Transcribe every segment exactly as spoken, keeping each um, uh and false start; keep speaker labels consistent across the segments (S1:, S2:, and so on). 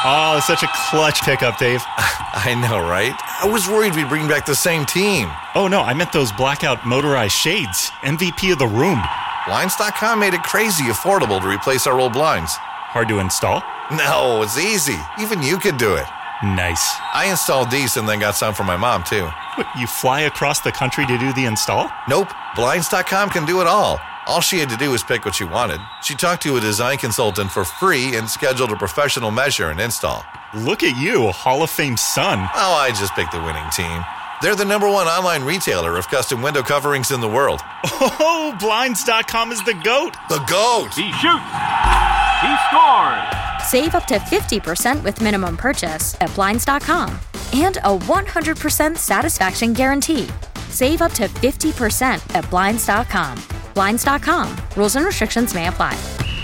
S1: Oh, such a clutch pickup, Dave.
S2: I know, right? I was worried we'd bring back the same team.
S1: Oh, no, I meant those blackout motorized shades. M V P of the room.
S2: Blinds dot com made it crazy affordable to replace our old blinds.
S1: Hard to install?
S2: No, it's easy. Even you could do it.
S1: Nice.
S2: I installed these and then got some for my mom, too.
S1: What, you fly across the country to do the install?
S2: Nope. Blinds dot com can do it all. All she had to do was pick what she wanted. She talked to a design consultant for free and scheduled a professional measure and install.
S1: Look at you, Hall of Fame son.
S2: Oh, I just picked the winning team. They're the number one online retailer of custom window coverings in the world.
S1: Oh, Blinds dot com is the GOAT.
S2: The GOAT!
S3: He shoots! He scores!
S4: Save up to fifty percent with minimum purchase at Blinds dot com. And a one hundred percent satisfaction guarantee. Save up to fifty percent at Blinds dot com. Blinds dot com. Rules and restrictions may apply.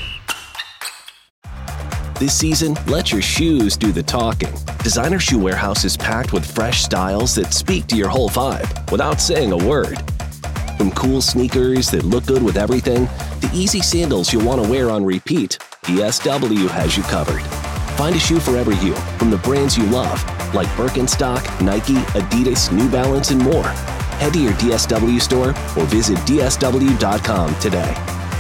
S5: This season, let your shoes do the talking. Designer Shoe Warehouse is packed with fresh styles that speak to your whole vibe without saying a word. From cool sneakers that look good with everything, to easy sandals you'll want to wear on repeat, D S W has you covered. Find a shoe for every you from the brands you love, like Birkenstock, Nike, Adidas, New Balance, and more. Head to your D S W store or visit D S W dot com today.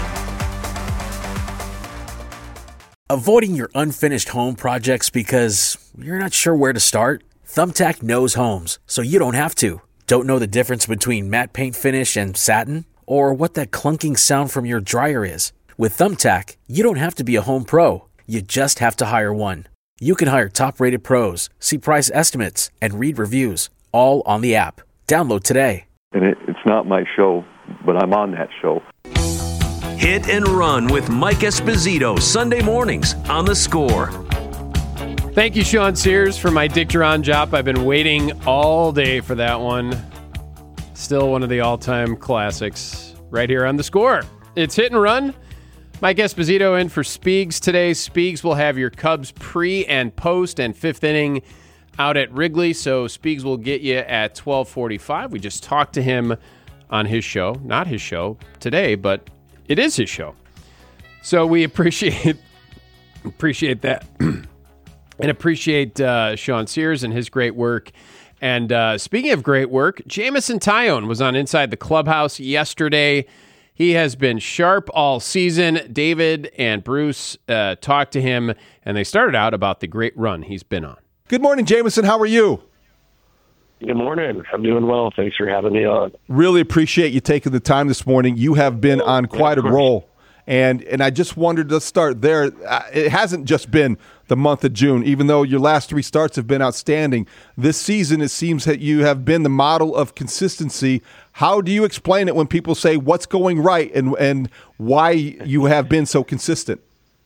S6: Avoiding your unfinished home projects because you're not sure where to start? Thumbtack knows homes, so you don't have to. Don't know the difference between matte paint finish and satin? Or what that clunking sound from your dryer is? With Thumbtack, you don't have to be a home pro. You just have to hire one. You can hire top-rated pros, see price estimates, and read reviews, all on the app. Download today.
S7: And it, it's not my show, but I'm on that show.
S8: Hit and Run with Mike Esposito, Sunday mornings on The Score.
S9: Thank you, Sean Sears, for my Dick Duran job. I've been waiting all day for that one. Still one of the all-time classics right here on The Score. It's Hit and Run. Mike Esposito in for Speegs today. Speegs will have your Cubs pre and post and fifth inning out at Wrigley, so Speegs will get you at twelve forty-five. We just talked to him on his show. Not his show today, but it is his show. So we appreciate appreciate that. And appreciate uh, Sean Sears and his great work. And uh, speaking of great work, Jameson Taillon was on Inside the Clubhouse yesterday. He has been sharp all season. David and Bruce uh, talked to him, and they started out about the great run he's been on.
S10: Good morning, Jameson. How are you?
S11: Good morning. I'm doing well. Thanks for having me on.
S10: Really appreciate you taking the time this morning. You have been on quite a roll. And and I just wanted to start there. It hasn't just been the month of June, even though your last three starts have been outstanding. This season, it seems that you have been the model of consistency. How do you explain it when people say what's going right and, and why you have been so consistent?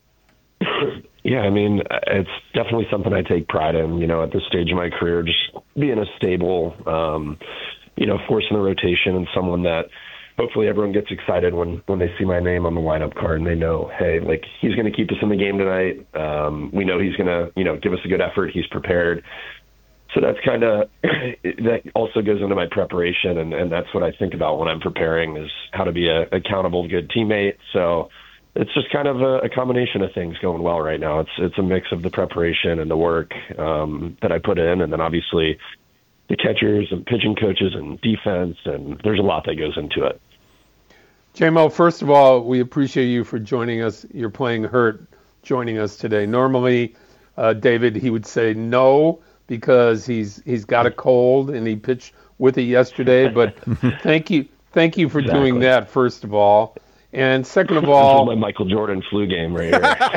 S11: Yeah, I mean, it's definitely something I take pride in, you know, at this stage of my career, just being a stable, um, you know, force in the rotation and someone that hopefully everyone gets excited when, when they see my name on the lineup card and they know, hey, like, he's going to keep us in the game tonight. Um, we know he's going to, you know, give us a good effort. He's prepared. So that's kind of, that also goes into my preparation. And, and that's what I think about when I'm preparing is how to be a accountable, good teammate. So it's just kind of a, a combination of things going well right now. It's, it's a mix of the preparation and the work um, that I put in. And then obviously the catchers and pitching coaches and defense, and there's a lot that goes into it.
S9: J-Mo, first of all, we appreciate you for joining us. You're playing hurt joining us today. Normally, uh, David, he would say no because he's he's got a cold and he pitched with it yesterday. But thank you, thank you for exactly. doing that, first of all. And second of all,
S11: my Michael Jordan flu game right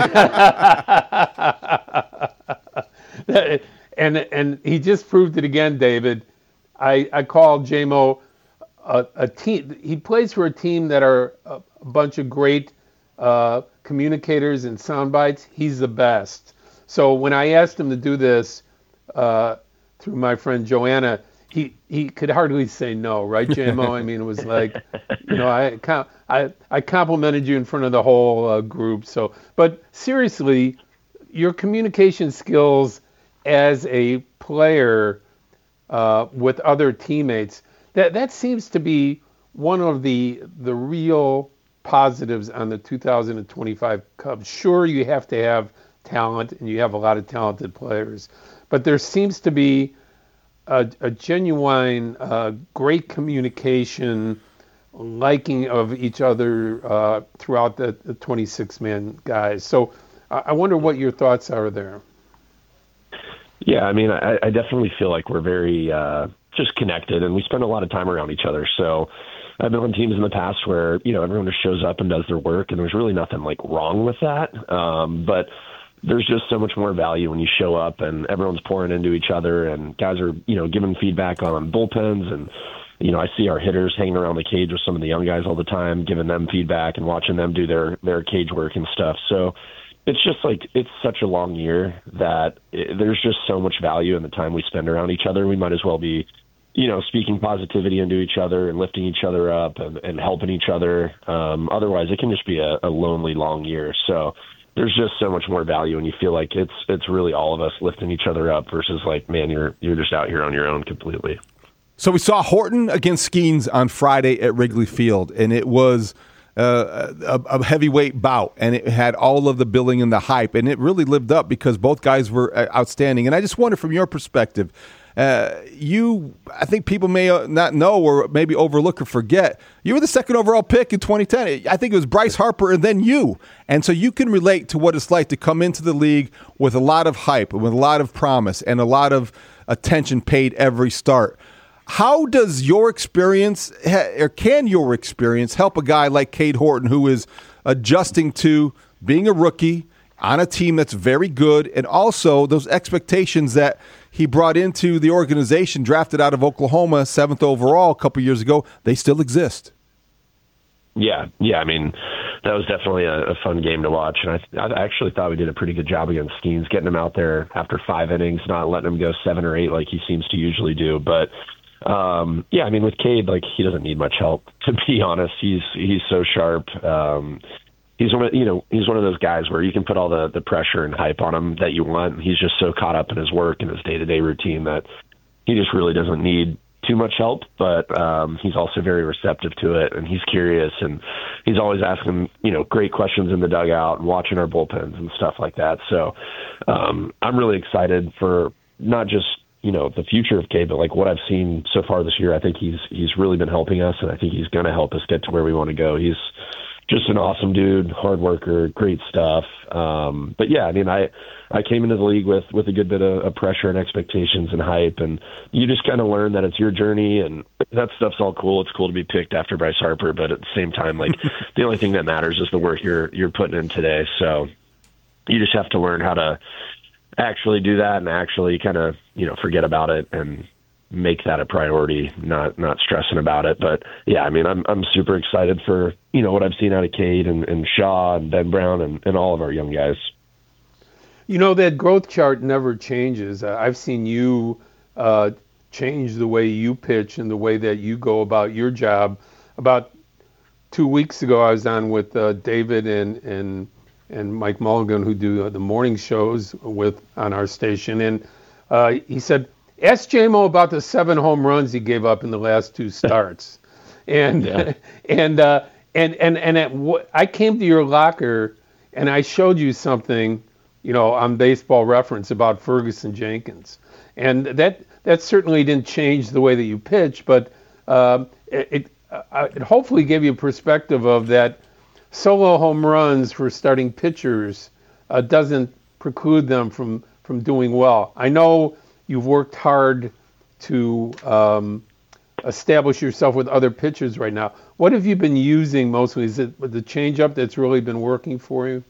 S9: here. and and he just proved it again, David. I I called J-Mo a, a team. He plays for a team that are a, a bunch of great uh, communicators and sound bites. He's the best. So when I asked him to do this uh, through my friend Joanna, he, he could hardly say no, right, J-Mo? I mean, it was like, you know, I I I complimented you in front of the whole uh, group. So, but seriously, your communication skills as a player uh, with other teammates, that that seems to be one of the the real positives on the two thousand twenty-five Cubs. Sure, you have to have talent, and you have a lot of talented players. But there seems to be a, a genuine, uh, great communication, liking of each other uh, throughout the, the twenty-six man guys. So uh, I wonder what your thoughts are there.
S11: Yeah, I mean, I, I definitely feel like we're very uh, just connected, and we spend a lot of time around each other. So I've been on teams in the past where, you know, everyone just shows up and does their work, and there's really nothing like wrong with that. Um, but there's just so much more value when you show up and everyone's pouring into each other, and guys are, you know, giving feedback on bullpens. And, you know, I see our hitters hanging around the cage with some of the young guys all the time, giving them feedback and watching them do their, their cage work and stuff. So it's just like, it's such a long year that it, there's just so much value in the time we spend around each other. We might as well be, you know, speaking positivity into each other and lifting each other up and, and helping each other. Um, otherwise, it can just be a, a lonely, long year. So there's just so much more value, and you feel like it's it's really all of us lifting each other up versus like, man, you're you're just out here on your own completely.
S10: So we saw Horton against Skeens on Friday at Wrigley Field, and it was uh, a, a heavyweight bout, and it had all of the billing and the hype, and it really lived up because both guys were outstanding. And I just wonder, from your perspective, Uh, you, I think people may not know or maybe overlook or forget, you were the second overall pick in twenty ten. I think it was Bryce Harper and then you. And so you can relate to what it's like to come into the league with a lot of hype, with a lot of promise, and a lot of attention paid every start. How does your experience, or can your experience, help a guy like Cade Horton, who is adjusting to being a rookie on a team that's very good, and also those expectations that he brought into the organization, drafted out of Oklahoma, seventh overall a couple years ago, they still exist?
S11: Yeah, yeah. I mean, that was definitely a, a fun game to watch, and I, I actually thought we did a pretty good job against Skeens, getting him out there after five innings, not letting him go seven or eight like he seems to usually do. But um, yeah, I mean, with Cade, like, he doesn't need much help, to be honest. He's he's so sharp. Um, He's one of, you know, he's one of those guys where you can put all the, the pressure and hype on him that you want. He's just so caught up in his work and his day-to-day routine that he just really doesn't need too much help, but um, he's also very receptive to it, and he's curious, and he's always asking, you know, great questions in the dugout and watching our bullpens and stuff like that. So um, I'm really excited for not just, you know, the future of Cade, but like what I've seen so far this year. I think he's he's really been helping us, and I think he's going to help us get to where we want to go. He's just an awesome dude, hard worker, great stuff. Um, but yeah, I mean, I, I came into the league with, with a good bit of, of pressure and expectations and hype, and you just kind of learn that it's your journey, and that stuff's all cool. It's cool to be picked after Bryce Harper, but at the same time, like, the only thing that matters is the work you're, you're putting in today. So you just have to learn how to actually do that and actually kind of, you know, forget about it and make that a priority, not not stressing about it. But yeah, I mean, I'm I'm super excited for, you know, what I've seen out of Cade and, and Shaw and Ben Brown and, and all of our young guys.
S9: You know, that growth chart never changes. Uh, I've seen you uh, change the way you pitch and the way that you go about your job. About two weeks ago, I was on with uh, David and and and Mike Mulligan, who do the morning shows with on our station, and uh, he said, ask J M O about the seven home runs he gave up in the last two starts. And yeah. and uh, and and and at w- I came to your locker and I showed you something, you know, on Baseball Reference about Ferguson Jenkins, and that that certainly didn't change the way that you pitch, but um, it, it, uh, it hopefully gave you a perspective of that solo home runs for starting pitchers uh, doesn't preclude them from from doing well. I know you've worked hard to um, establish yourself with other pitchers right now. What have you been using mostly? Is it the changeup that's really been working for you?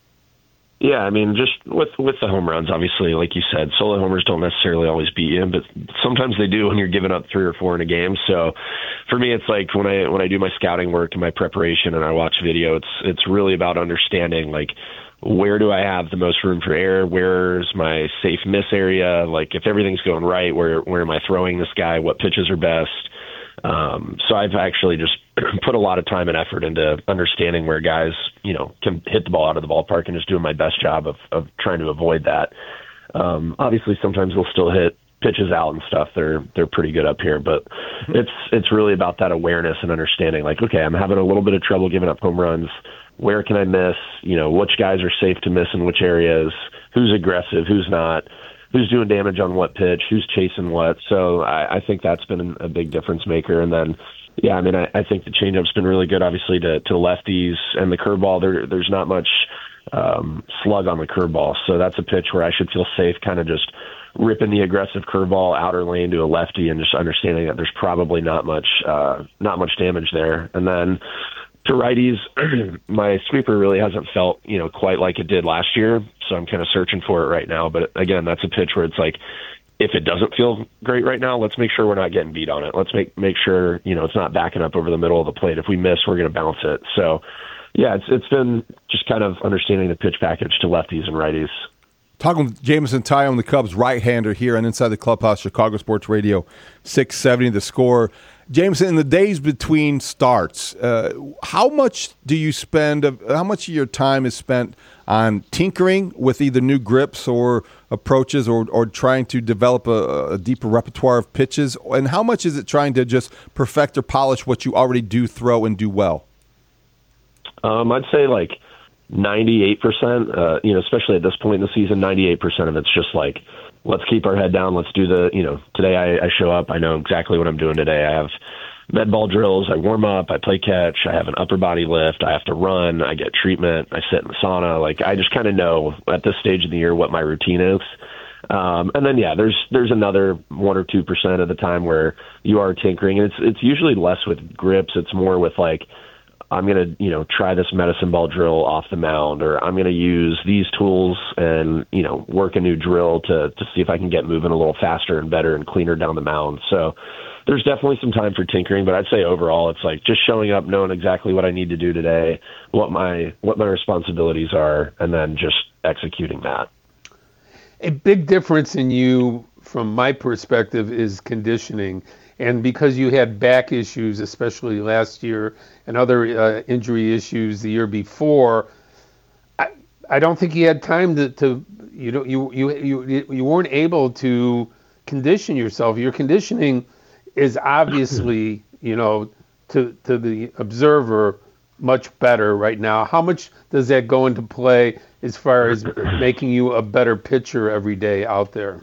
S11: Yeah, I mean, just with with the home runs, obviously, like you said, solo homers don't necessarily always beat you, but sometimes they do when you're giving up three or four in a game. So for me, it's like when I when I do my scouting work and my preparation and I watch video, it's it's really about understanding, like, where do I have the most room for error? Where's my safe miss area? Like, if everything's going right, where where am I throwing this guy? What pitches are best? Um, so I've actually just put a lot of time and effort into understanding where guys, you know, can hit the ball out of the ballpark, and just doing my best job of, of trying to avoid that. Um, obviously, sometimes they'll still hit pitches out and stuff, they're they're pretty good up here. But it's it's really about that awareness and understanding. Like, okay, I'm having a little bit of trouble giving up home runs. Where can I miss? You know, which guys are safe to miss in which areas? Who's aggressive? Who's not? Who's doing damage on what pitch? Who's chasing what? So I, I think that's been a big difference maker. And then, yeah, I mean, I, I think the changeup's been really good, obviously, to, to lefties. And the curveball, there, there's not much um, slug on the curveball. So that's a pitch where I should feel safe kind of just ripping the aggressive curveball outer lane to a lefty and just understanding that there's probably not much uh, not much damage there. And then to righties, my sweeper really hasn't felt, you know, quite like it did last year. So I'm kind of searching for it right now. But again, that's a pitch where it's like, if it doesn't feel great right now, let's make sure we're not getting beat on it. Let's make make sure, you know, it's not backing up over the middle of the plate. If we miss, we're going to bounce it. So, yeah, it's it's been just kind of understanding the pitch package to lefties and righties.
S10: Talking with Jameson Taillon, the Cubs right-hander here on Inside the Clubhouse, Chicago Sports Radio, six seventy The Score. Jameson, in the days between starts, uh, how much do you spend, how much of your time is spent on tinkering with either new grips or approaches or, or trying to develop a, a deeper repertoire of pitches? And how much is it trying to just perfect or polish what you already do throw and do well?
S11: Um, I'd say like ninety-eight percent, uh, you know, especially at this point in the season, ninety-eight percent of it's just like, let's keep our head down. Let's do the, you know, today I, I show up. I know exactly what I'm doing today. I have med ball drills. I warm up. I play catch. I have an upper body lift. I have to run. I get treatment. I sit in the sauna. Like, I just kind of know at this stage of the year what my routine is. Um, and then, yeah, there's there's another one or two percent of the time where you are tinkering. And it's it's usually less with grips. It's more with like, I'm going to, you know, try this medicine ball drill off the mound, or I'm going to use these tools and, you know, work a new drill to, to see if I can get moving a little faster and better and cleaner down the mound. So there's definitely some time for tinkering, but I'd say overall it's like just showing up, knowing exactly what I need to do today, what my, what my responsibilities are, and then just executing that.
S12: A big difference in you, from my perspective, is conditioning. And because you had back issues, especially last year, and other uh, injury issues the year before, I I don't think you had time to, to you know you you you you weren't able to condition yourself. Your conditioning is obviously, you know, to to the observer, much better right now. How much does that go into play as far as making you a better pitcher every day out there?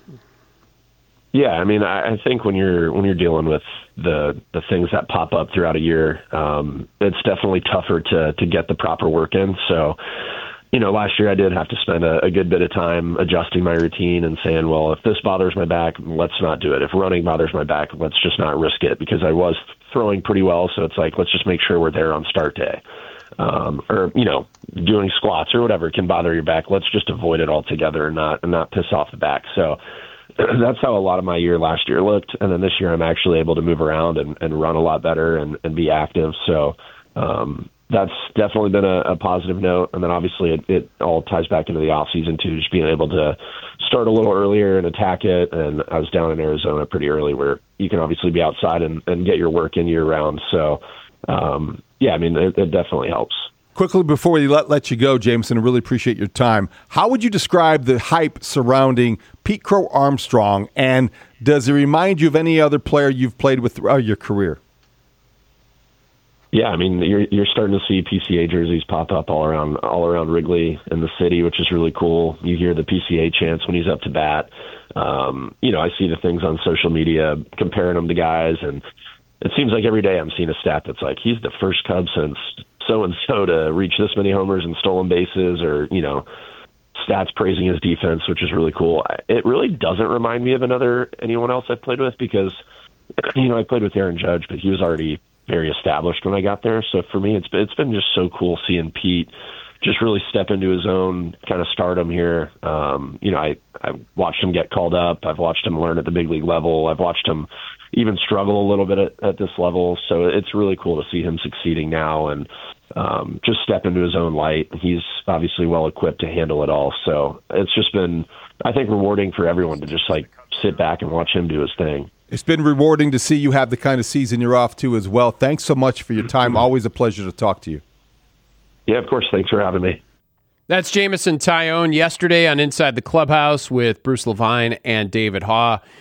S11: Yeah, I mean, I, I think when you're when you're dealing with the the things that pop up throughout a year, um, it's definitely tougher to to get the proper work in. So, you know, last year I did have to spend a, a good bit of time adjusting my routine and saying, well, if this bothers my back, let's not do it. If running bothers my back, let's just not risk it, because I was throwing pretty well. So it's like, let's just make sure we're there on start day. Um, or, you know, doing squats or whatever can bother your back. Let's just avoid it altogether and not and not piss off the back. So that's how a lot of my year last year looked. And then this year I'm actually able to move around and, and run a lot better and, and be active. So um, that's definitely been a, a positive note. And then obviously it, it all ties back into the off season too, just being able to start a little earlier and attack it. And I was down in Arizona pretty early where you can obviously be outside and, and get your work in year round. So um, yeah, I mean, it, it definitely helps.
S10: Quickly before we let, let you go, Jameson, I really appreciate your time. How would you describe the hype surrounding Pete Crow Armstrong, and does it remind you of any other player you've played with throughout your career?
S11: Yeah, I mean, you're you're starting to see P C A jerseys pop up all around all around Wrigley in the city, which is really cool. You hear the P C A chants when he's up to bat. Um, you know, I see the things on social media comparing him to guys, and it seems like every day I'm seeing a stat that's like, he's the first Cub since so-and-so to reach this many homers and stolen bases, or, you know, stats praising his defense, which is really cool. It really doesn't remind me of another anyone else I've played with, because, you know, I played with Aaron Judge, but he was already very established when I got there. So for me, it's it's been just so cool seeing Pete just really step into his own kind of stardom here. Um, you know, I, I watched him get called up. I've watched him learn at the big league level. I've watched him even struggle a little bit at, at this level. So it's really cool to see him succeeding now and um, just step into his own light. He's obviously well equipped to handle it all. So it's just been, I think, rewarding for everyone to just like sit back and watch him do his thing.
S10: It's been rewarding to see you have the kind of season you're off to as well. Thanks so much for your time. Always a pleasure to talk to you.
S11: Yeah, of course. Thanks for having me.
S9: That's Jameson Taillon yesterday on Inside the Clubhouse with Bruce Levine and David Haugh.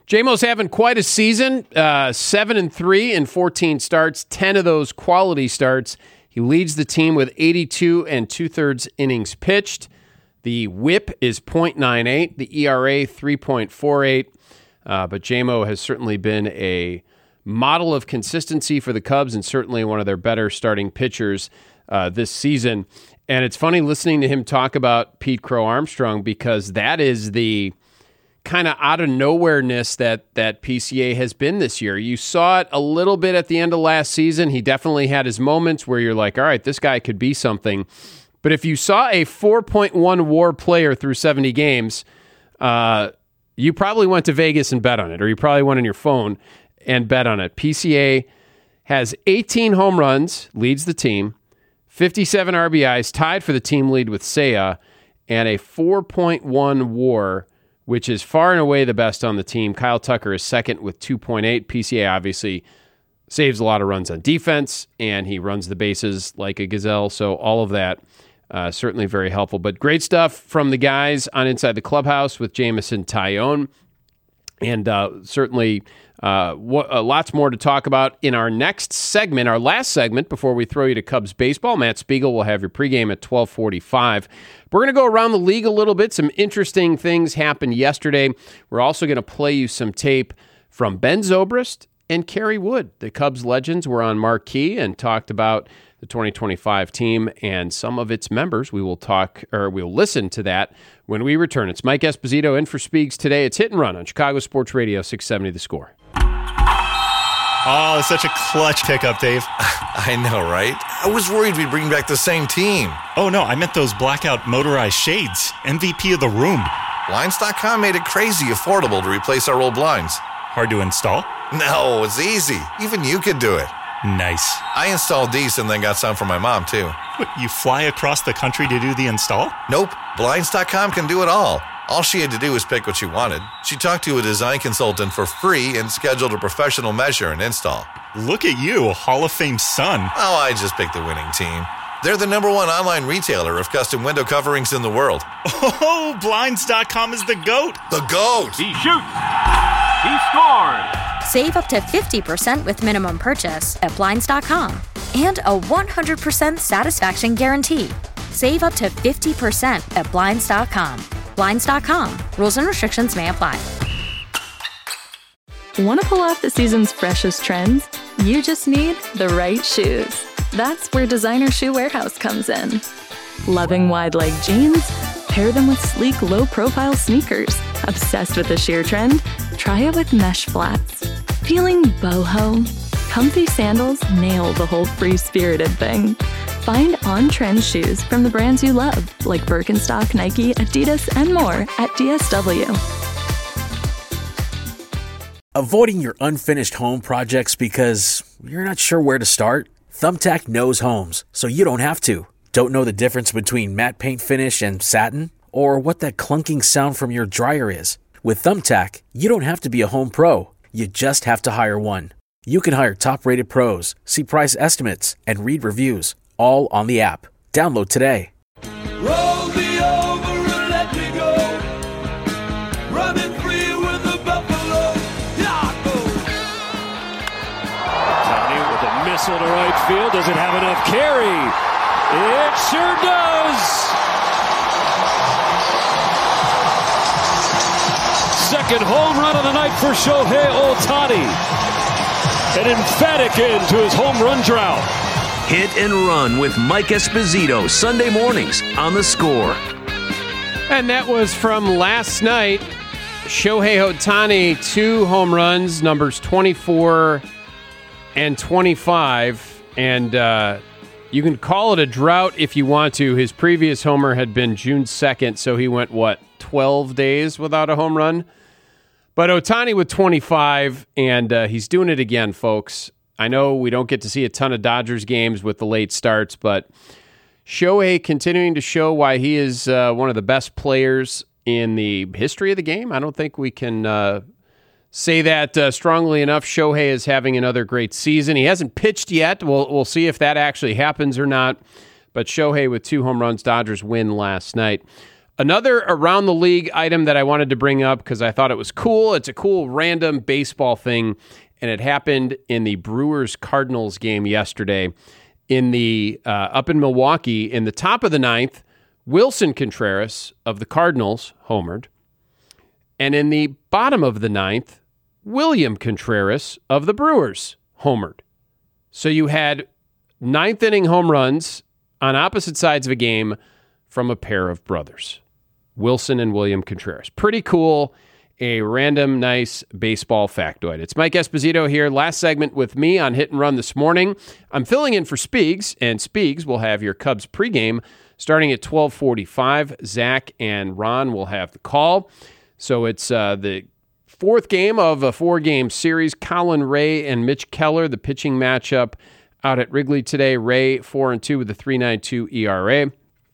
S9: J-Mo's having quite a season, uh, seven and three in fourteen starts, ten of those quality starts. He leads the team with eighty-two and two-thirds innings pitched. The whip is point nine eight, the E R A three point four eight. Uh, but J-Mo has certainly been a model of consistency for the Cubs and certainly one of their better starting pitchers uh, this season. And it's funny listening to him talk about Pete Crow Armstrong because that is the kind of out of nowhereness that that P C A has been this year. You saw it a little bit at the end of last season. He definitely had his moments where you're like, all right, this guy could be something. But if you saw a four point one WAR player through seventy games, uh, you probably went to Vegas and bet on it, or you probably went on your phone and bet on it. P C A has eighteen home runs, leads the team, fifty-seven R B Is, tied for the team lead with Seiya, and a four point one WAR, which is far and away the best on the team. Kyle Tucker is second with two point eight. P C A obviously saves a lot of runs on defense, and he runs the bases like a gazelle, so all of that uh, certainly very helpful. But great stuff from the guys on Inside the Clubhouse with Jameson Taillon, and uh, certainly uh, w- uh, lots more to talk about in our next segment, our last segment before we throw you to Cubs baseball. Matt Spiegel will have your pregame at twelve forty-five. We're going to go around the league a little bit. Some interesting things happened yesterday. We're also going to play you some tape from Ben Zobrist and Kerry Wood. The Cubs legends were on Marquee and talked about the twenty twenty-five team and some of its members. We will talk, or we'll listen to that when we return. It's Mike Esposito in for Spiegs today. It's Hit and Run on Chicago Sports Radio six seventy The Score.
S1: Oh, such a clutch pickup, Dave.
S2: I know, right? I was worried we'd bring back the same team.
S1: Oh, no, I meant those blackout motorized shades. M V P of the room.
S2: Blinds dot com made it crazy affordable to replace our old blinds.
S1: Hard to install?
S2: No, it's easy. Even you could do it.
S1: Nice.
S2: I installed these and then got some for my mom, too.
S1: What, you fly across the country to do the install?
S2: Nope. Blinds dot com can do it all. All she had to do was pick what she wanted. She talked to a design consultant for free and scheduled a professional measure and install.
S1: Look at you, Hall of Fame son.
S2: Oh, I just picked the winning team. They're the number one online retailer of custom window coverings in the world.
S1: Oh, Blinds dot com is the GOAT.
S2: The GOAT!
S3: He shoots! He scores!
S4: Save up to fifty percent with minimum purchase at Blinds dot com. And a one hundred percent satisfaction guarantee. Save up to fifty percent at Blinds dot com. Blinds dot com. Rules and restrictions may apply.
S13: Want to pull off the season's freshest trends? You just need the right shoes. That's where Designer Shoe Warehouse comes in. Loving wide-leg jeans? Pair them with sleek, low-profile sneakers. Obsessed with the sheer trend? Try it with mesh flats. Feeling boho? Comfy sandals nail the whole free-spirited thing. Find on-trend shoes from the brands you love, like Birkenstock, Nike, Adidas, and more at D S W.
S6: Avoiding your unfinished home projects because you're not sure where to start? Thumbtack knows homes, so you don't have to. Don't know the difference between matte paint finish and satin? Or what that clunking sound from your dryer is? With Thumbtack, you don't have to be a home pro. You just have to hire one. You can hire top-rated pros, see price estimates, and read reviews, all on the app. Download today.
S14: Roll me over and let me go. Running free with the Buffalo Yahoo!
S15: Tony with a missile to right field. Does it have enough carry? It sure does! Second home run of the night for Shohei Ohtani. An emphatic end to his home run drought.
S8: Hit and Run with Mike Esposito, Sunday mornings on The Score.
S9: And that was from last night. Shohei Ohtani, two home runs, numbers twenty-four and twenty-five. And uh, you can call it a drought if you want to. His previous homer had been June second, so he went, what, twelve days without a home run? But Ohtani with twenty-five, and uh, he's doing it again, folks. I know we don't get to see a ton of Dodgers games with the late starts, but Shohei continuing to show why he is uh, one of the best players in the history of the game. I don't think we can uh, say that uh, strongly enough. Shohei is having another great season. He hasn't pitched yet. We'll, we'll see if that actually happens or not. But Shohei with two home runs, Dodgers win last night. Another around the league item that I wanted to bring up because I thought it was cool. It's a cool random baseball thing, and it happened in the Brewers-Cardinals game yesterday. In the uh, up in Milwaukee, in the top of the ninth, Wilson Contreras of the Cardinals homered, and in the bottom of the ninth, William Contreras of the Brewers homered. So you had ninth inning home runs on opposite sides of a game from a pair of brothers, Wilson and William Contreras. Pretty cool. A random, nice baseball factoid. It's Mike Esposito here. Last segment with me on Hit and Run this morning. I'm filling in for Speegs, and Speegs will have your Cubs pregame starting at twelve forty-five. Zach and Ron will have the call. So it's uh, the fourth game of a four-game series. Colin Ray and Mitch Keller, the pitching matchup out at Wrigley today. Ray four and two with a three point nine two E R A.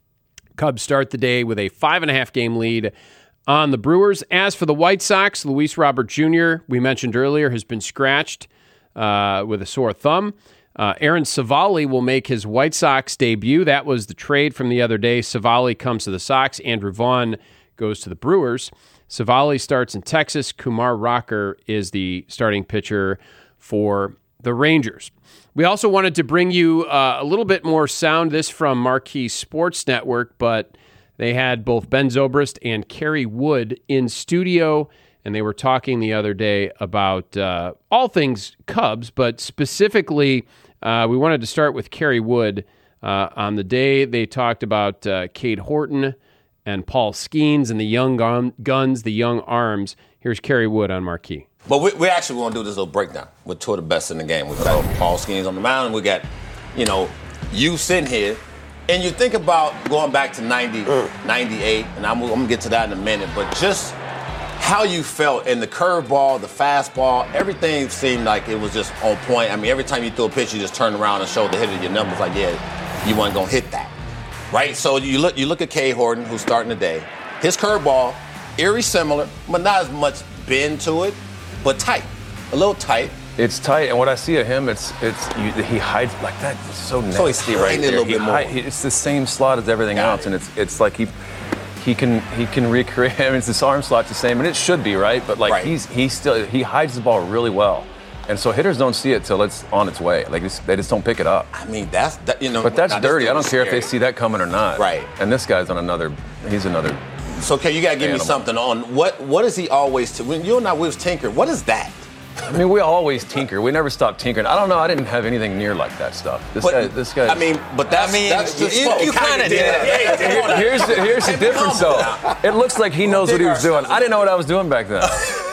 S9: Cubs start the day with a five and a half game lead on the Brewers. As for the White Sox, Luis Robert Junior, we mentioned earlier, has been scratched uh, with a sore thumb. Uh, Aaron Savali will make his White Sox debut. That was the trade from the other day. Savali comes to the Sox. Andrew Vaughn goes to the Brewers. Savali starts in Texas. Kumar Rocker is the starting pitcher for the Rangers. We also wanted to bring you uh, a little bit more sound. This from Marquee Sports Network, but they had both Ben Zobrist and Kerry Wood in studio, and they were talking the other day about uh, all things Cubs, but specifically, uh, we wanted to start with Kerry Wood. Uh, on the day, they talked about uh, Cade Horton and Paul Skeens and the young gun- guns, the young arms. Here's Kerry Wood on Marquee.
S16: But we, we actually want to do this little breakdown with two of the best in the game. We got Paul Skeens on the mound, and we got, you know, you sitting here. And you think about going back to ninety, ninety-eight, and I'm, I'm going to get to that in a minute, but just how you felt in the curveball, the fastball, everything seemed like it was just on point. I mean, every time you threw a pitch, you just turned around and showed the hitter your numbers like, yeah, you weren't going to hit that, right? So you look you look at Cade Horton, who's starting today. His curveball, eerie similar, but not as much bend to it, but tight, a little tight.
S17: It's tight, and what I see of him, it's it's you, he hides like that. It's so nasty
S16: so
S17: right there.
S16: A little
S17: he
S16: bit more.
S17: hide, it's the same slot as everything
S16: Got
S17: else,
S16: it.
S17: and it's it's like he he can he can recreate. I mean, it's this arm slot's the same, and it should be right, but like
S16: Right.
S17: he's he still he hides the ball really well, and so hitters don't see it till it's on its way. Like it's, they just don't pick it up.
S16: I mean, that's that, you know.
S17: But that's
S16: now, this
S17: dirty.
S16: dude
S17: I don't
S16: is
S17: care if
S16: scary.
S17: they see that coming or not.
S16: Right.
S17: And this guy's on another. He's another.
S16: So, okay, you got to give
S17: animal.
S16: me something on what what is he always to when you and I we was tinker. What is that?
S17: I mean, we always tinker. We never stop tinkering. I don't know. I didn't have anything near like that stuff. This
S16: But,
S17: guy. This guy.
S16: I mean, but that's
S17: I mean,
S16: that's just
S17: you- you
S16: kind of did that.
S17: Here- here's the, here's the difference, though. It looks like he knows what he was doing. I didn't know what I was doing back then.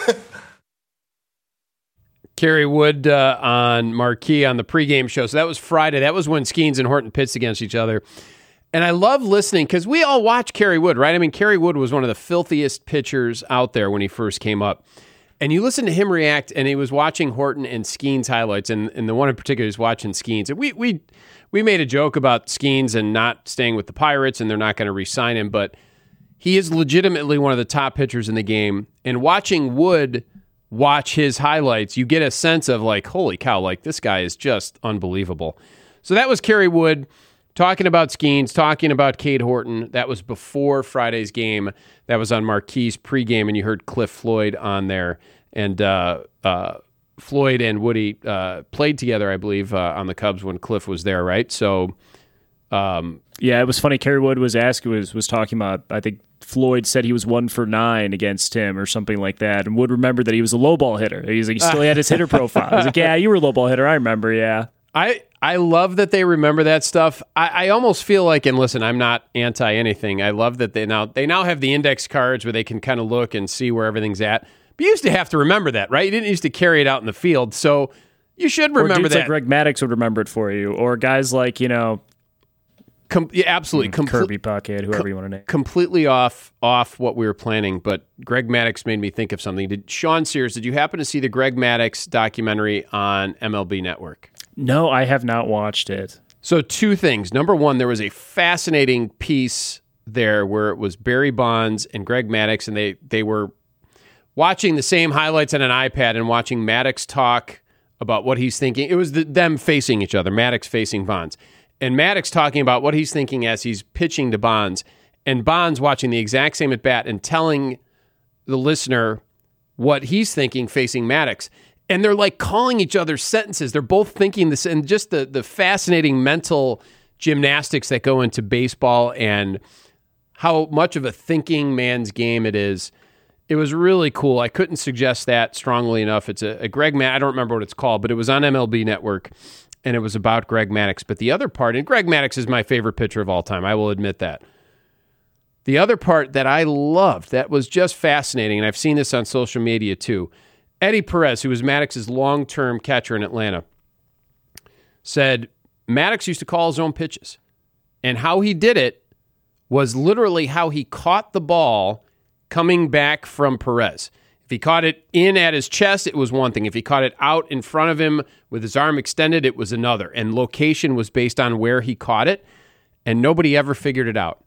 S9: Kerry Wood uh, on Marquee on the pregame show. So that was Friday. That was when Skeens and Horton pitched against each other. And I love listening because we all watch Kerry Wood, right? I mean, Kerry Wood was one of the filthiest pitchers out there when he first came up. And you listen to him react, and he was watching Horton and Skeens highlights, and, and the one in particular is watching Skeens. And we we we made a joke about Skeens and not staying with the Pirates, and they're not going to re-sign him, but he is legitimately one of the top pitchers in the game. And watching Wood watch his highlights, you get a sense of like, holy cow, like this guy is just unbelievable. So that was Kerry Wood talking about Skeens, talking about Cade Horton. That was before Friday's game. That was on Marquee's pregame, and you heard Cliff Floyd on there. And uh, uh, Floyd and Woody uh, played together, I believe, uh, on the Cubs when Cliff was there, right? So, um,
S18: yeah, it was funny. Kerry Wood was asking, was was talking about. I think Floyd said he was one for nine against him or something like that, and Wood remembered that he was a low ball hitter. He's like, he still had his hitter profile. He's like, yeah, you were a low ball hitter. I remember. Yeah.
S9: I, I love that they remember that stuff. I, I almost feel like, and listen, I'm not anti anything. I love that they now they now have the index cards where they can kind of look and see where everything's at. But you used to have to remember that, right? You didn't used to carry it out in the field, so you should remember
S18: or dudes
S9: that.
S18: Like Greg Maddux would remember it for you, or guys like you know,
S9: Com- yeah, absolutely,
S18: Comple- Kirby Puckett, whoever com- you want to name.
S9: Completely off off what we were planning, but Greg Maddux made me think of something. Did Sean Sears? Did you happen to see the Greg Maddux documentary on M L B Network?
S18: No, I have not watched it.
S9: So two things. Number one, there was a fascinating piece there where it was Barry Bonds and Greg Maddux, and they they were watching the same highlights on an iPad and watching Maddux talk about what he's thinking. It was the, them facing each other, Maddux facing Bonds. And Maddux talking about what he's thinking as he's pitching to Bonds. and Bonds watching the exact same at bat and telling the listener what he's thinking facing Maddox. And they're like calling each other's sentences. They're both thinking this, and just the, the fascinating mental gymnastics that go into baseball and how much of a thinking man's game it is. It was really cool. I couldn't suggest that strongly enough. It's a, a Greg Maddux. I don't remember what it's called, but it was on M L B Network, and it was about Greg Maddux. But the other part, and Greg Maddux is my favorite pitcher of all time, I will admit that. The other part that I loved, that was just fascinating, and I've seen this on social media too, Eddie Perez, who was Maddox's long-term catcher in Atlanta, said Maddux used to call his own pitches. And how he did it was literally how he caught the ball coming back from Perez. If he caught it in at his chest, it was one thing. If he caught it out in front of him with his arm extended, it was another. And location was based on where he caught it, and nobody ever figured it out.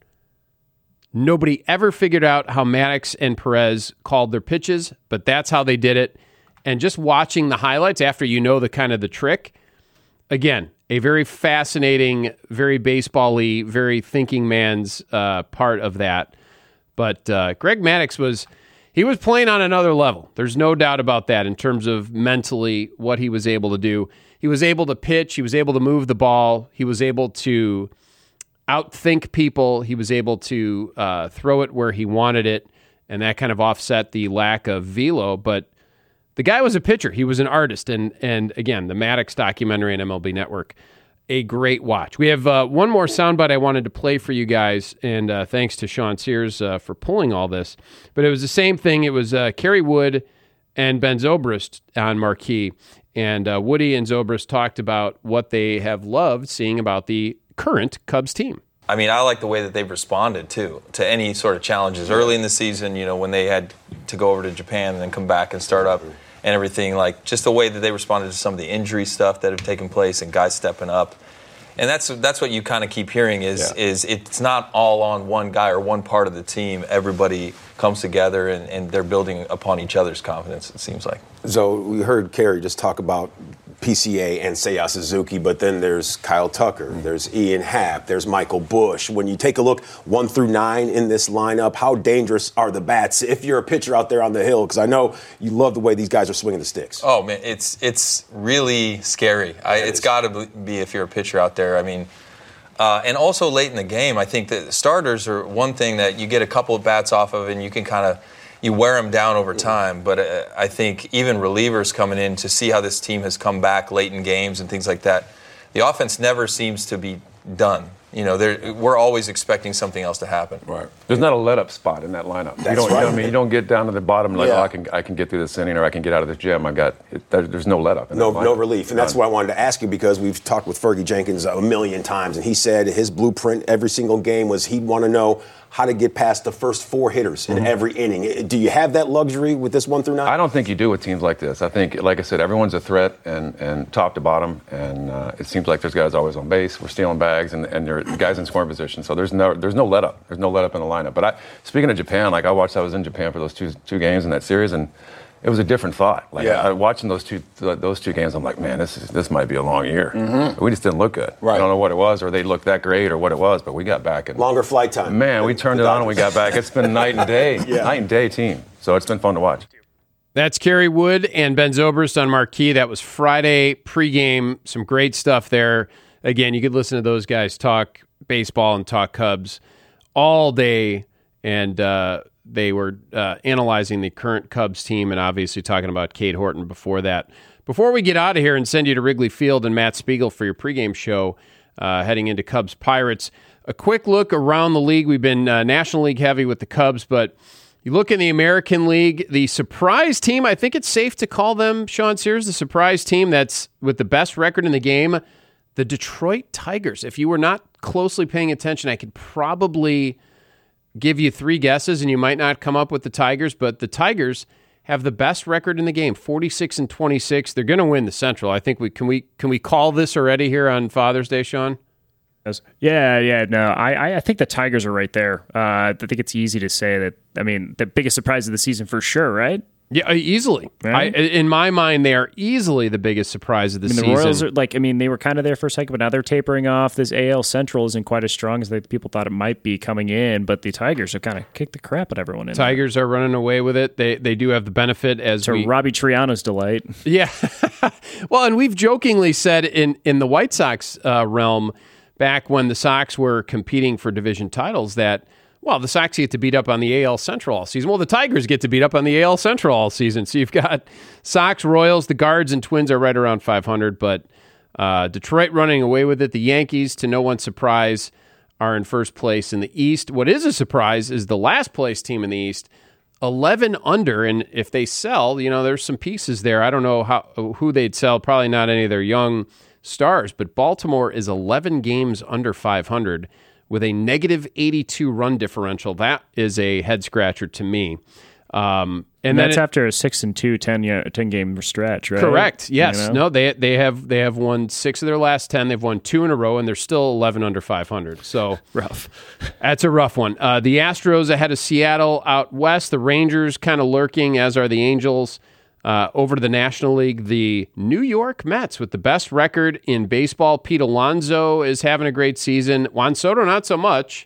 S9: Nobody ever figured out how Maddux and Perez called their pitches, but that's how they did it. And just watching the highlights after you know the kind of the trick, again, a very fascinating, very baseball-y, very thinking man's uh, part of that. But uh, Greg Maddux was, he was playing on another level. There's no doubt about that in terms of mentally what he was able to do. He was able to pitch. He was able to move the ball. He was able to outthink people. He was able to uh, throw it where he wanted it, and that kind of offset the lack of velo. But the guy was a pitcher. He was an artist. And, and again, the Maddux documentary on M L B Network, a great watch. We have uh, one more soundbite I wanted to play for you guys, and uh, thanks to Sean Sears uh, for pulling all this. But it was the same thing. It was uh, Kerry Wood and Ben Zobrist on Marquee, and uh, Woody and Zobrist talked about what they have loved seeing about the current Cubs team.
S19: I mean, I like the way that they've responded, too, to any sort of challenges. Early in the season, you know, when they had to go over to Japan and then come back and start up and everything, like just the way that they responded to some of the injury stuff that have taken place and guys stepping up. And that's that's what you kind of keep hearing is yeah. is it's not all on one guy or one part of the team. Everybody comes together and, and they're building upon each other's confidence, it seems like.
S20: So we heard Kerry just talk about P C A and Seiya Suzuki, but then there's Kyle Tucker, mm-hmm. there's Ian Happ, there's Michael Busch. When you take a look one through nine in this lineup, how dangerous are the bats if you're a pitcher out there on the hill? Because I know you love the way these guys are swinging the sticks.
S19: Oh, man, it's it's really scary. I, it's got to be if you're a pitcher out there. I mean, uh, and also late in the game, I think that starters are one thing that you get a couple of bats off of and you can kind of you wear them down over time, but uh, I think even relievers coming in to see how this team has come back late in games and things like that, the offense never seems to be done. You know, we're always expecting something else to happen.
S17: Right. There's not a let-up spot in that lineup.
S20: That's
S17: you don't,
S20: right.
S17: You know, I mean, you don't get down to the bottom like,
S20: yeah.
S17: oh, I can I can get through this inning or I can get out of this gym. I've got it, there, there's no let-up. In
S20: no,
S17: that
S20: no relief, and that's why I wanted to ask you because we've talked with Fergie Jenkins a million times, and he said his blueprint every single game was he'd want to know how to get past the first four hitters in mm-hmm. every inning. Do you have that luxury with this one through nine?
S17: I don't think you do with teams like this. I think, like I said, everyone's a threat and, and top to bottom, and uh, it seems like there's guys always on base. We're stealing bags, and, and there are guys in scoring position. So there's no there's no let up. There's no let up in the lineup. But I, speaking of Japan, like I watched, I was in Japan for those two two games in that series, and it was a different thought. Like
S20: yeah.
S17: I, watching those two those two games, I'm like, man, this is this might be a long year.
S20: Mm-hmm.
S17: We just didn't look good.
S20: Right.
S17: I don't know what it was, or they looked that great, or what it was, but we got back and
S20: longer flight time.
S17: Man, we turned it on and we got back. It's been night and day,
S20: yeah.
S17: night and day team. So it's been fun to watch.
S9: That's Kerry Wood and Ben Zobrist on Marquee. That was Friday pregame. Some great stuff there. Again, you could listen to those guys talk baseball and talk Cubs all day, and uh, they were uh, analyzing the current Cubs team and obviously talking about Cade Horton before that. Before we get out of here and send you to Wrigley Field and Matt Spiegel for your pregame show uh, heading into Cubs Pirates, a quick look around the league. We've been uh, National League heavy with the Cubs, but you look in the American League, the surprise team, I think it's safe to call them, Sean Sears, the surprise team that's with the best record in the game, the Detroit Tigers. If you were not closely paying attention, I could probably give you three guesses and you might not come up with the Tigers, but the Tigers have the best record in the game, forty-six and twenty-six. They're going to win the Central. I think we can we can we call this already here on Father's Day, Sean?
S18: Yeah, yeah, no, I, I think the Tigers are right there. Uh, I think it's easy to say that. I mean, the biggest surprise of the season for sure, right?
S9: Yeah, easily.
S18: Right?
S9: I, in my mind, they are easily the biggest surprise of the
S18: I mean,
S9: season.
S18: the Royals are like, I mean, they were kind of there for a second, but now they're tapering off. This A L Central isn't quite as strong as they, people thought it might be coming in, but the Tigers have kind of kicked the crap at everyone in
S9: Tigers
S18: there.
S9: are running away with it. They they do have the benefit as
S18: to
S9: we,
S18: Robbie Triano's delight.
S9: Yeah. Well, and we've jokingly said in, in the White Sox uh, realm, back when the Sox were competing for division titles, that well, the Sox get to beat up on the A L Central all season. Well, the Tigers get to beat up on the A L Central all season. So you've got Sox, Royals, the Guards, and Twins are right around five hundred. But uh, Detroit running away with it. The Yankees, to no one's surprise, are in first place in the East. What is a surprise is the last place team in the East, eleven under. And if they sell, you know, there's some pieces there. I don't know how who they'd sell. Probably not any of their young stars. But Baltimore is eleven games under five hundred. With a negative eighty-two run differential. That is a head scratcher to me. Um, and,
S18: and
S9: then
S18: that's
S9: it,
S18: after a six and two, ten, ten game stretch, right?
S9: Correct. Yes.
S18: You know?
S9: No. They they have they have won six of their last ten. They've won two in a row, and they're still eleven under five hundred. So
S18: rough.
S9: That's a rough one. Uh, the Astros ahead of Seattle out west. The Rangers kind of lurking, as are the Angels. Uh, over to the National League, the New York Mets with the best record in baseball. Pete Alonso is having a great season. Juan Soto, not so much.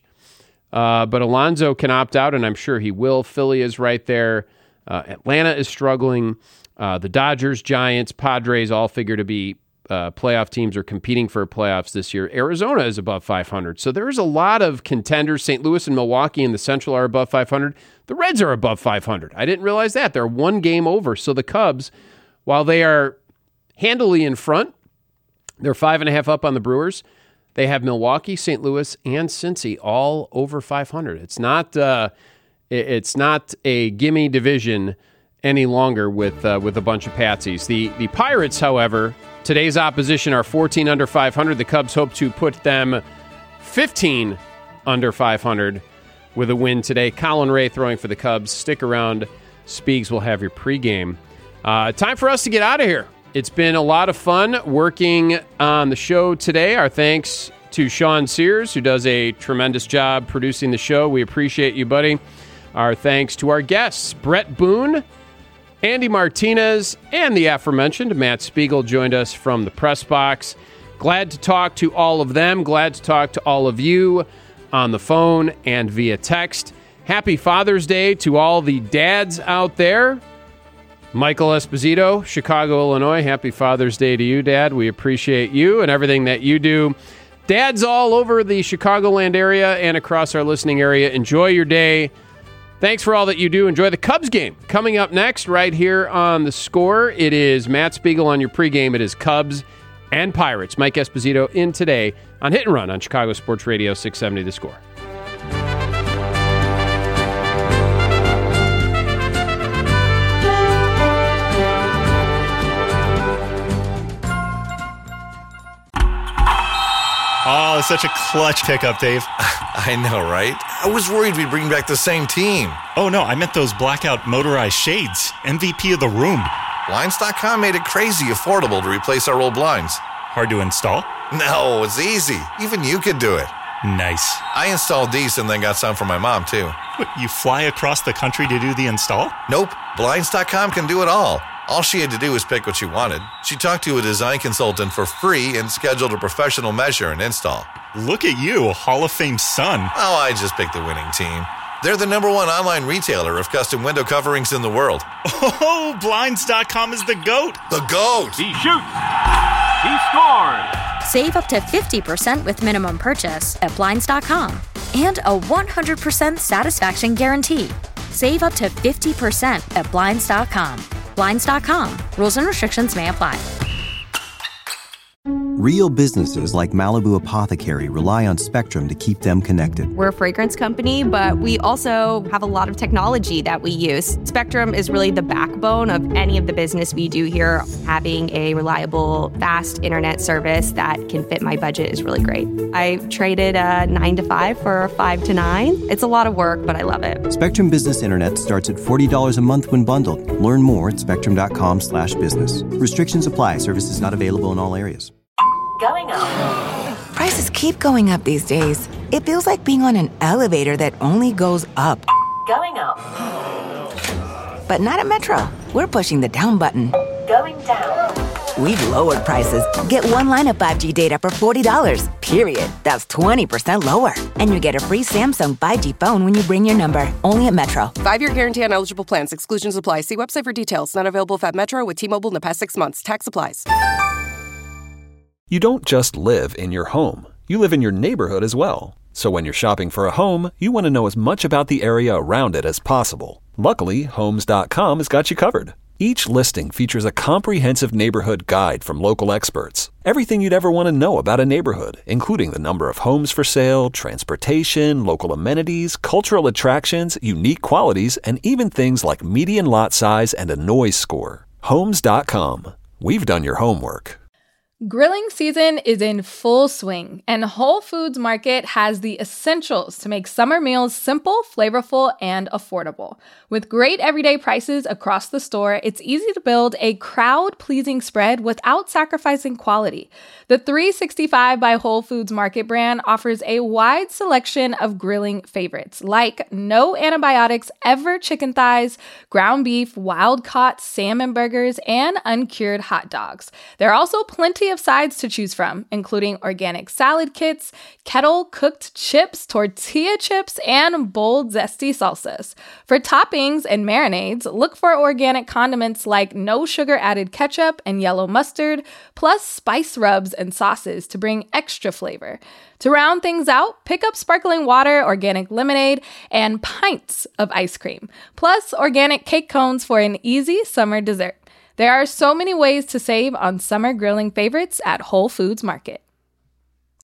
S9: Uh, but Alonso can opt out, and I'm sure he will. Philly is right there. Uh, Atlanta is struggling. Uh, the Dodgers, Giants, Padres all figure to be uh, playoff teams or competing for playoffs this year. Arizona is above five hundred. So there's a lot of contenders. Saint Louis and Milwaukee in the Central are above five hundred. The Reds are above five hundred. I didn't realize that. They're one game over. So the Cubs, while they are handily in front, they're five and a half up on the Brewers. They have Milwaukee, Saint Louis, and Cincy all over five hundred. It's not uh, it's not a gimme division any longer with uh, with a bunch of patsies. The the Pirates, however, today's opposition are fourteen under five hundred. The Cubs hope to put them fifteen under five hundred with a win today. Colin Ray throwing for the Cubs. Stick around. Speaks will have your pregame. Uh, time for us to get out of here. It's been a lot of fun working on the show today. Our thanks to Sean Sears, who does a tremendous job producing the show. We appreciate you, buddy. Our thanks to our guests, Brett Boone, Andy Martinez, and the aforementioned Matt Spiegel joined us from the press box. Glad to talk to all of them. Glad to talk to all of you on the phone and via text. Happy Father's Day to all the dads out there. Michael Esposito, Chicago, Illinois. Happy Father's Day to you, Dad. We appreciate you and everything that you do. Dads all over the Chicagoland area and across our listening area, enjoy your day. Thanks for all that you do. Enjoy the Cubs game. Coming up next, right here on The Score, it is Matt Spiegel on your pregame. It is Cubs and Pirates. Mike Esposito in today on Hit and Run on Chicago Sports Radio six seventy The Score.
S1: Oh, such a clutch pickup, Dave.
S2: I know, right? I was worried we'd bring back the same team.
S1: Oh, no, I meant those blackout motorized shades. M V P of the room.
S2: Blinds dot com made it crazy affordable to replace our old blinds.
S1: Hard to install?
S2: No, it's easy. Even you could do it.
S1: Nice.
S2: I installed these and then got some for my mom, too.
S1: What, you fly across the country to do the install?
S2: Nope. Blinds dot com can do it all. All she had to do was pick what she wanted. She talked to a design consultant for free and scheduled a professional measure and install.
S1: Look at you, Hall of Fame son.
S2: Oh, I just picked the winning team. They're the number one online retailer of custom window coverings in the world.
S1: Oh, Blinds dot com is the GOAT.
S2: The GOAT.
S3: He shoots. He scores.
S4: Save up to fifty percent with minimum purchase at Blinds dot com. And a one hundred percent satisfaction guarantee. Save up to fifty percent at Blinds dot com. Blinds dot com. Rules and restrictions may apply.
S21: Real businesses like Malibu Apothecary rely on Spectrum to keep them connected.
S22: We're a fragrance company, but we also have a lot of technology that we use. Spectrum is really the backbone of any of the business we do here. Having a reliable, fast internet service that can fit my budget is really great. I traded a nine to five for a five to nine. It's a lot of work, but I love it.
S21: Spectrum Business Internet starts at forty dollars a month when bundled. Learn more at spectrum dot com slash business. Restrictions apply. Services not available in all areas.
S23: Going up. Prices keep going up these days. It feels like being on an elevator that only goes up. Going up. But not at Metro. We're pushing the down button. Going down. We've lowered prices. Get one line of five G data for forty dollars, period. That's twenty percent lower. And you get a free Samsung five G phone when you bring your number. Only at Metro.
S5: Five-year guarantee on eligible plans. Exclusions apply. See website for details. Not available if at Metro with T-Mobile in the past six months. Tax applies.
S7: You don't just live in your home. You live in your neighborhood as well. So when you're shopping for a home, you want to know as much about the area around it as possible. Luckily, Homes dot com has got you covered. Each listing features a comprehensive neighborhood guide from local experts. Everything you'd ever want to know about a neighborhood, including the number of homes for sale, transportation, local amenities, cultural attractions, unique qualities, and even things like median lot size and a noise score. Homes dot com. We've done your homework.
S12: Grilling season is in full swing, and Whole Foods Market has the essentials to make summer meals simple, flavorful, and affordable. With great everyday prices across the store, it's easy to build a crowd-pleasing spread without sacrificing quality. The three sixty-five by Whole Foods Market brand offers a wide selection of grilling favorites, like no antibiotics ever chicken thighs, ground beef, wild-caught salmon burgers, and uncured hot dogs. There are also plenty of sides to choose from, including organic salad kits, kettle-cooked chips, tortilla chips, and bold, zesty salsas. For toppings and marinades, look for organic condiments like no-sugar-added ketchup and yellow mustard, plus spice rubs and sauces to bring extra flavor. To round things out, pick up sparkling water, organic lemonade, and pints of ice cream, plus organic cake cones for an easy summer dessert. There are so many ways to save on summer grilling favorites at Whole Foods Market.